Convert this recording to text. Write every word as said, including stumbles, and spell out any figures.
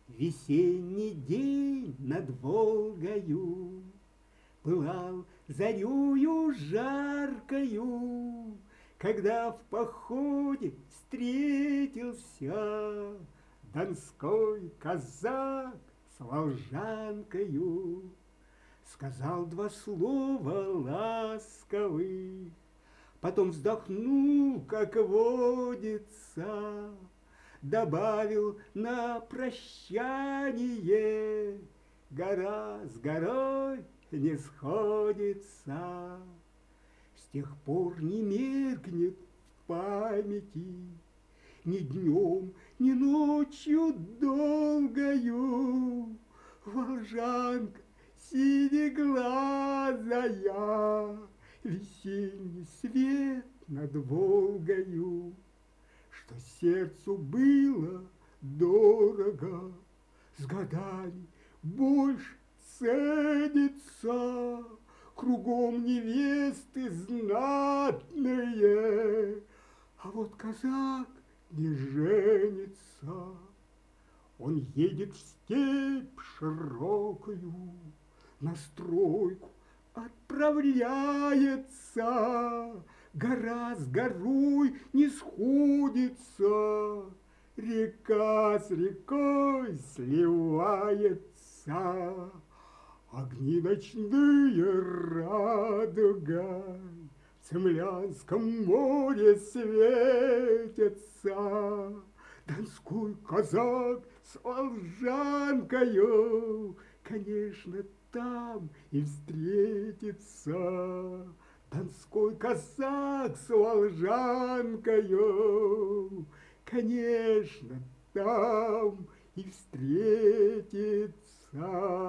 Весенний день над Волгою Пылал зарею жаркою, Когда в походе встретился Донской казак с волжанкою. Сказал два слова ласковых, Потом вздохнул, как водится, Добавил на прощание: гора с горой не сходится. С тех пор не меркнет в памяти Ни днем, ни ночью долгою волжанка синеглазая, весенний свет над Волгою. Что сердцу было дорого, с годами больше ценится. Кругом невесты знатные, а вот казак не женится. Он едет в степь широкую, на стройку отправляется. Гора с горой не сходится, река с рекой сливается. Огни ночные радугой в Цимлянском море светятся. Донской казак с волжанкою, конечно, там и встретится. Донской казак с волжанкою, конечно, там и встретится.